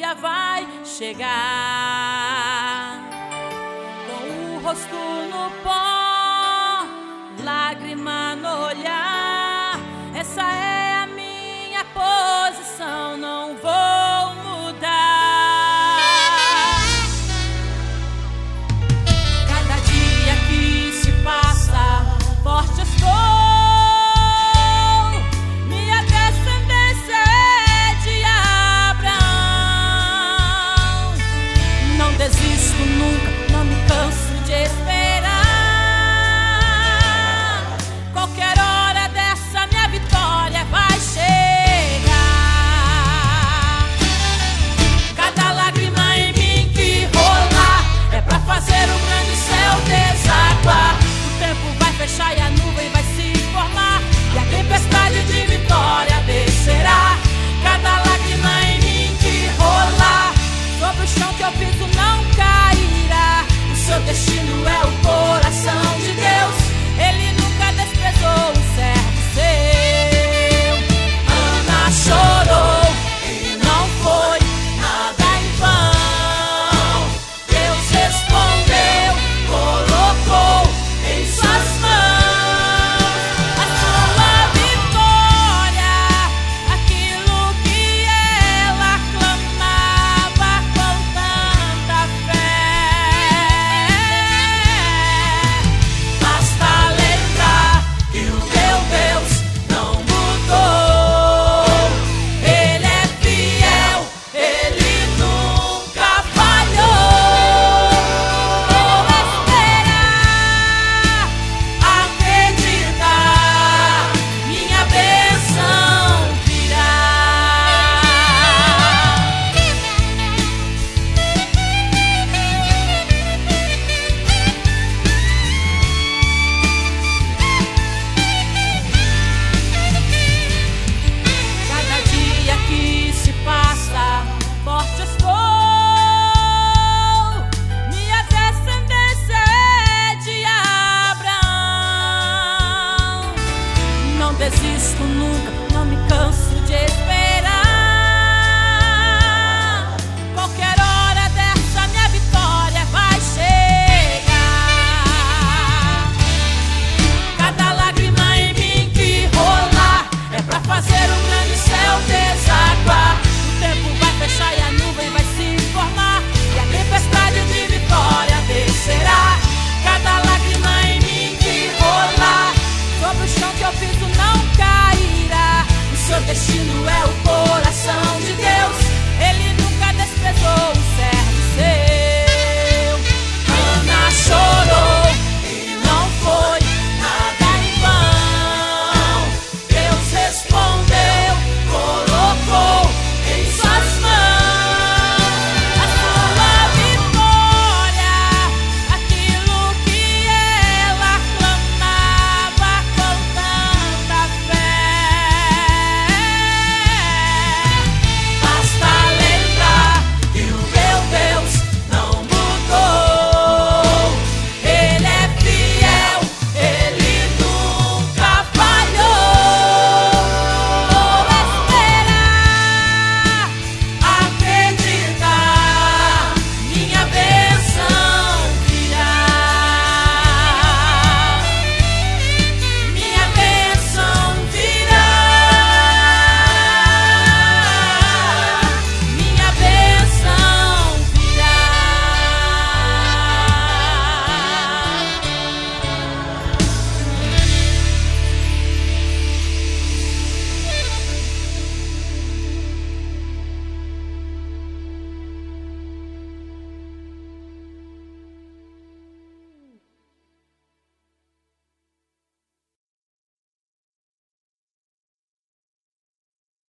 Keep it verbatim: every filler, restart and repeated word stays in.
vitória vai chegar. Com o rosto no pó, lágrima no olhar, essa é a minha posição, não vou mudar. Cada dia que se passa, forte estou. Minha descendência é de Abraão. Não desisto nunca, não me canso de esperar. Qualquer hora dessa minha vitória vai chegar. Cada lágrima em mim que rolar é pra fazer o grande céu desaguar. O tempo vai fechar e a nuvem vai se formar, e a tempestade de vitória descerá. Cada lágrima em mim que rolar, sobre o chão que eu piso não cairá. O seu destino é o coração de Deus, Ele nunca desprezou um servo seu. Ana chorou e não foi nada em vão. Deus respondeu, colocou em suas mãos a sua vitória, aquilo que ela clamava com tanta fé. Basta lembrar que o teu Deus não mudou. Ele é fiel, Ele nunca falhou. Vou esperar, acreditar, minha bênção virá. Cada dia que se passa, forte estou. Minha descendência é de Abraão. Não desisto nunca, não me canso de esperar. Qualquer hora dessa minha vitória vai chegar. Cada lágrima em mim que rolar é pra fazer o grande céu desaguar. O tempo vai fechar e a nuvem vai se formar, e a tempestade de vitória descerá. Cada lágrima em mim que rolar, sobre o chão que eu piso não cairá. O seu destino é o